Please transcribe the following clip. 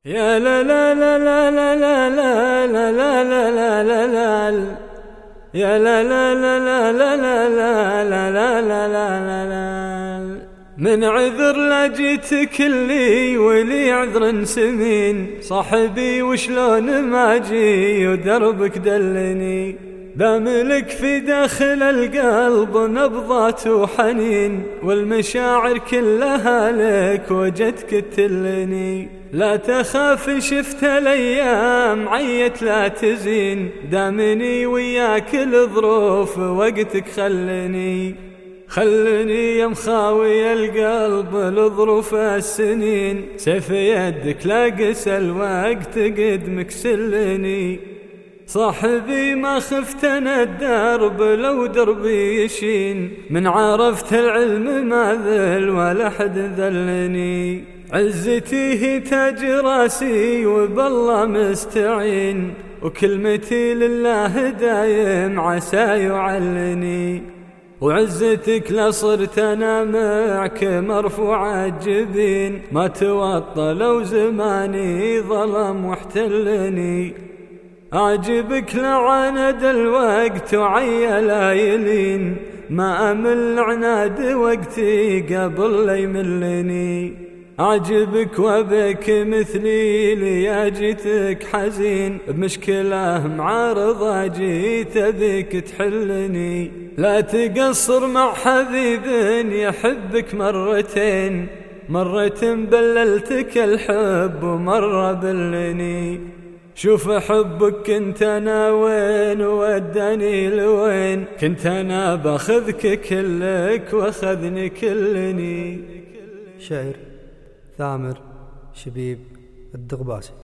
يا لا لا لا لا لا لا لا لا لا لا لا لا يا لا لا لا لا لا لا لا لا لا لا لا من عذر لا جيتك اللي ولي عذر سمين صاحبي وشلون ما جي ودربك دلني داملك في داخل القلب نبضات وحنين والمشاعر كلها لك وجدك تلني لا تخاف شفت الايام عيت لا تزين دامني وياك الظروف وقتك خلني يا مخاوي القلب لظروف السنين سيف يدك لا قسى الوقت قد مكسلني صاحبي ما خفت انا الدرب لو دربي يشين من عرفت العلم ما ذل ولا حد ذلني عزتي هي تاج راسي وبالله مستعين وكلمتي لله دايم عسى يعلني وعزتك لا صرت انا معك مرفوع الجبين ما توطى لو زماني ظلم واحتلني أعجبك لعند الوقت وعيا لايلين ما أمل عناد وقتي قبل لا يملني أعجبك وبك مثلي لي جيتك حزين بمشكلة معارضة جيت بك تحلني لا تقصر مع حبيب يحبك مرتين مرة بللتك الحب ومرة بلني شوف حبك كنت انا وين وداني لوين كنت انا باخذك كلك واخذني كلني. شعر ثامر شبيب الدغباسي.